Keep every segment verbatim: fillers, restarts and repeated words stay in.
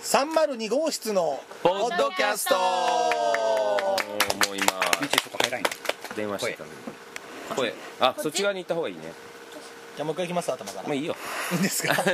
さんまるに号室のポッドキャスト。もう今道とか入らんよ。 電話してたんで声、あ、そっち側に行った方がいいね。 じゃあもう一回いきます頭から。 まあいいよ。 いいんですか。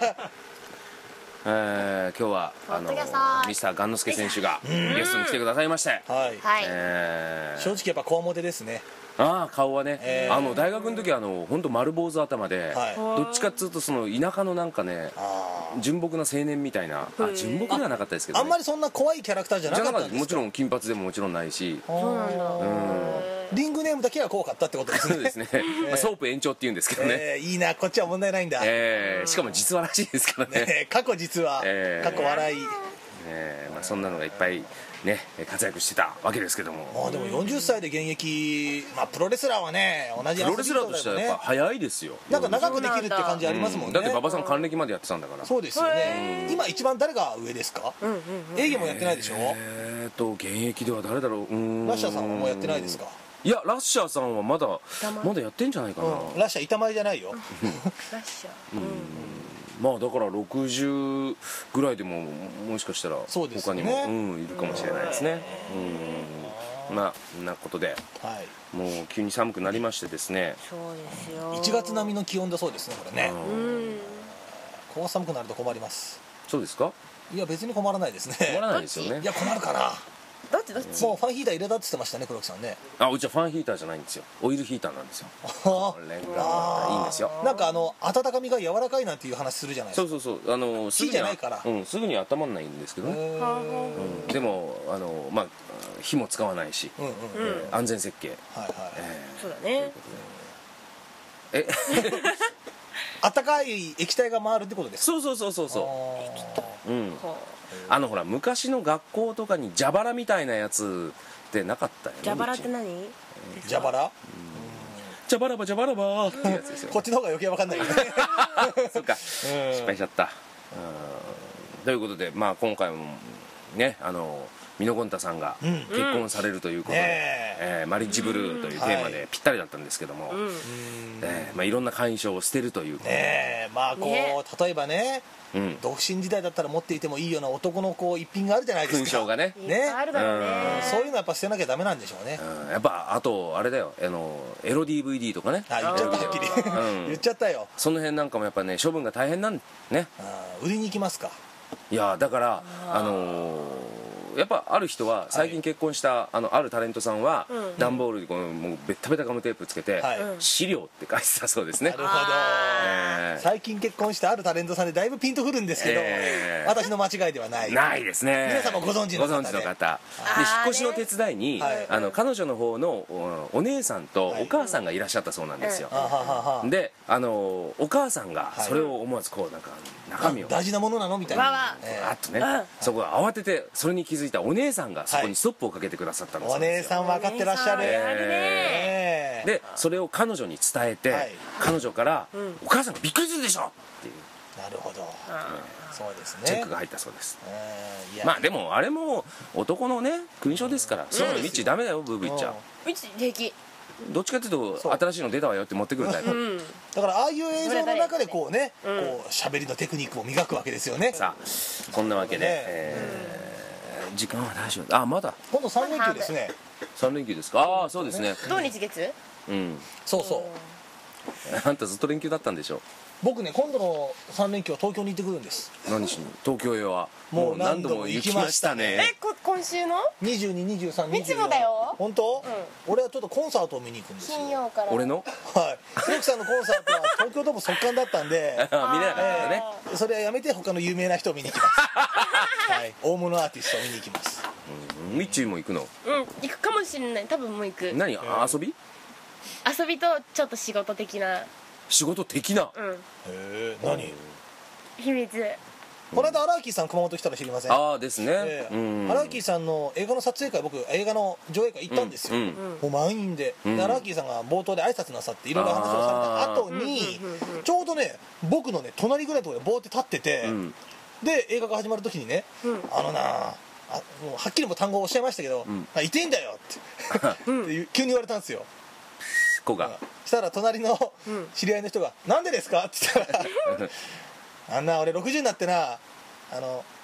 えー、今日はあのポッドキャストミスターガンノスケ選手がゲストに来てくださいまして、 はい、 はい、 えー、 正直やっぱこわもてですね。 ああ顔はね、 えーあの大学の時はあの本当丸坊主頭で、 はいどっちかっつうとその田舎のなんかねあ純朴な青年みたいな、あ純朴ではなかったですけど、ね、 あんまりそんな怖いキャラクターじゃなじゃかったんですか。 なかったもちろん金髪でももちろんないし、 そうなんだ。 リングネームだけが怖かったってことですね。 そうですね、まあ、ソープ延長っていうんですけどね、 えー、いいな、こっちは問題ないんだ。 えー、しかも実話らしいですからね、 ね、過去実は、 えー過去笑い。 えーまあ、そんなのがいっぱいね活躍してたわけですけども、 まあでもよんじゅっさいで現役、まあプロレスラーはね、同じプロレスラーとしてはやっぱね、 早いですよ。 なんか長くできるって感じありますもんね。 だって馬場さん還暦までやってたんだから。 そうですよね。今一番誰が上ですか。営業もやってないでしょ。 えーと現役では誰だろう。うーんラッシャーさんはもうやってないですか。 いやラッシャーさんはまだまだやってんじゃないかな、 うん、ラッシャー板前じゃないよ。 ラッシャー。 まあだからろくじゅうぐらいでももしかしたらそうです他によねも、うん、いるかもしれないですね。うんまあそんなことではい。 もう急に寒くなりましてですね、 そうですよ。 いちがつ並みの気温だそうですね、これね。 うん。 こう寒くなると困ります。 そうですか。 いや別に困らないですね。 困らないですよねい。や困るかな。 どっちどっち。 もうファンヒーター入れたって言ってましたね、黒木さんね。 あうちはファンヒーターじゃないんですよ、オイルヒーターなんですよ。これがまたいいんですよ。 なんかあの温かみが柔らかいなんていう話するじゃないですか。 そうそうそう、あのすぐに火じゃないからうん、すぐには温まんないんですけどね、 へーうん、でもあのまあ火も使わないし、 うんうん。 うん。 安全設計、 はいはい。 そうだね。 え温かい液体が回るってことですか。 そうそうそうそうそあう、うん、 はあのほら昔の学校とかに蛇腹みたいなやつってなかったよね。 あ。蛇腹ってうち何？ ー蛇腹。 蛇腹ば蛇腹ばってやつですよこっちの方が余計わかんないよね。 そっか失敗しちゃった。うんということでまあ今回もねあのミノゴンタさんがうん結婚されるということで、 ねええーマリッジブルーというテーマはいでぴったりだったんですけども、 うん。 えーまあ、いろんな会員証を捨てるという、 ねえ、まあこう、 ね例えばね、 うん、 独身時代だったら持っていてもいいような男のこう一品があるじゃないですか。 勲章がね、 いっぱいあるだろうね。 そういうのはやっぱ捨てなきゃダメなんでしょうね。 うん、やっぱあとあれだよあのエロ ディーブイディー とかね、 あ、言っちゃったはっきり。 うん言っちゃったよ。 その辺なんかもやっぱね処分が大変なんね。 あー売りに行きますか。 いやだからあのーやっぱある人は最近結婚したあのあるタレントさんはうん段ボールにこのもうベッタベタガムテープつけてはい資料って書いてたそうですね。 なるほど。 えー最近結婚したあるタレントさんでだいぶピンとくるんですけど、 えー私の間違いではない。 ないですね。 皆さんもご存知の方でご存知の方であー引っ越しの手伝いに、 はいあの彼女の方のおお姉さんとお母さんがいらっしゃったそうなんですよ。 あははは。 であのお母さんがそれを思わずこうなんか中身を大事なものなのみたいなわわ。 えあっとね、 うんそこ慌ててそれに気づいたお姉さんがそこにストップをかけてくださったんーおですよ。 姉さん分かってらっしゃる。 お姉さんやるねええでそれを彼女に伝えて、 はい彼女から、 んお母さんがびっくりするでしょ!」っていうなるほど。 あそうですね。 チェックが入ったそうです。 うんいやまあでもあれも男のね勲章ですから、そういうのミッチーダメだよブーブー言っちゃうち平気。 どっちかっていうとそう新しいの出たわよって持ってくるタイプ、 うん。 だからああいう映像の中でこうね、 うんこう喋りのテクニックを磨くわけですよね。 さあそんなわけで、 ねえー時間は大丈夫あまだ今度さん連休ですね。 さん連休ですか。ああそうですね、 土日月？ うんそうそう。 あんたずっと連休だったんでしょ。 僕ね今度のさん連休は東京に行ってくるんです。 何しに東京へはもう何度も行きましたねえ、こ今週の？ にじゅうに、にじゅうさん、にじゅうよん。 いつもだよ本当？俺はちょっとコンサートを見に行くんですよ。 金曜から。 俺のはい。黒木さんのコンサートは東京ドーム速乾だったんで、 見れなかったね、 それはやめて他の有名な人を見に行きます。はい。大物アーティストを見に行きます。 うん、ミッチーも行くの。 うん、行くかもしれない。多分もう行く。 何遊び遊びとちょっと仕事的な。 仕事的な、 うん。 へえ。何？ 秘密。 この間荒木さん熊本来たら知りません？ ああですね、 ええうん荒木さんの映画の撮影会、僕映画の上映会行ったんですよ、 うんうんもう満員で、 うんで荒木さんが冒頭で挨拶なさっていろいろ話をされた後に、 うんうんうんうんちょうどね僕のね隣ぐらいのところでボーって立ってて、 うんで映画が始まる時にね、 うんあのなあもうはっきりも単語をおっしゃいましたけど「 んあ痛いんだよ」ってっていう急に言われたんですよ。 子がしたら隣のうん知り合いの人が「なんでですか?」って言ったら「あんな俺ろくじゅうになってなあの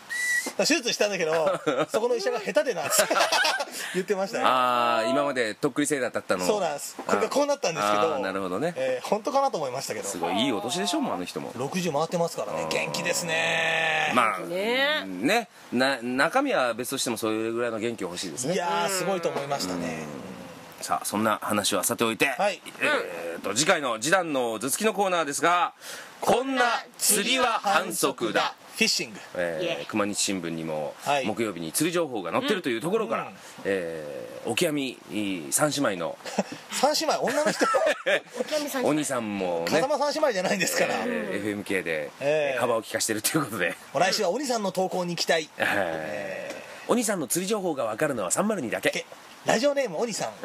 手術したんだけどそこの医者が下手でなって言ってましたね。 ああ今までとっくり星座だったのそうなんです。これがこうなったんですけど、 あーなるほどね、 えー、本当かなと思いましたけど。 すごいいいお年でしょもうあの人もろくじゅう回ってますからね。元気ですね。 まあねねな中身は別としてもそれぐらいの元気欲しいですね。 いやーすごいと思いましたね。 さあそんな話はさておいて、 はいえー、と次回の示談の頭突きのコーナーですが、こんな釣りは反則だ、 フィッシング、 えー、熊日新聞にもはい木曜日に釣り情報が載ってるというところから、 うんえー、オキアミ三姉妹の三姉妹女の人おきゃみさんお兄さんもね風間三姉妹じゃないんですから、 えーエフエムケー で、 えー幅を利かしてるということで、 来週は鬼さんの投稿に期待。 えーお兄さんの釣り情報が分かるのはさんまるにだけ、 けラジオネーム鬼さん、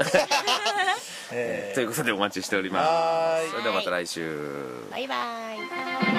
えーということでお待ちしております。 はーいそれではまた来週。 バイバイ。